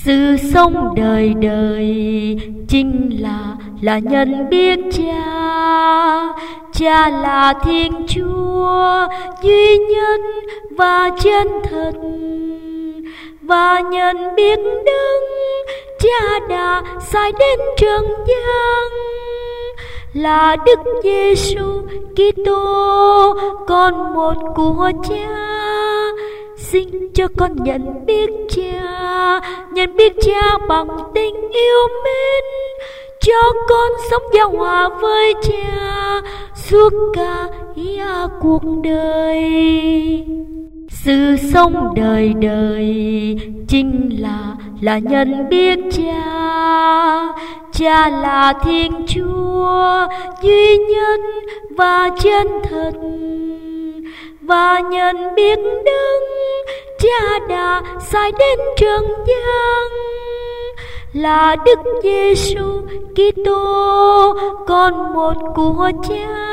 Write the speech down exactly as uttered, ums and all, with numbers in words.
Sự sống đời đời chính là là nhận biết Cha. Cha là Thiên Chúa duy nhất và chân thật, và nhận biết Đấng Cha đã sai đến trần gian là Đức Giêsu Kitô, con một của Cha. Xin cho con nhận biết Cha, nhận biết Cha bằng tình yêu mến, cho con sống giao hòa với Cha suốt cả cuộc đời. Sự sống đời đời chính là là nhận biết Cha. Cha là Thiên Chúa duy nhất và chân thật, và nhận biết Đấng Cha đã sai đến trần gian là Đức Giêsu Kitô, con một của Cha.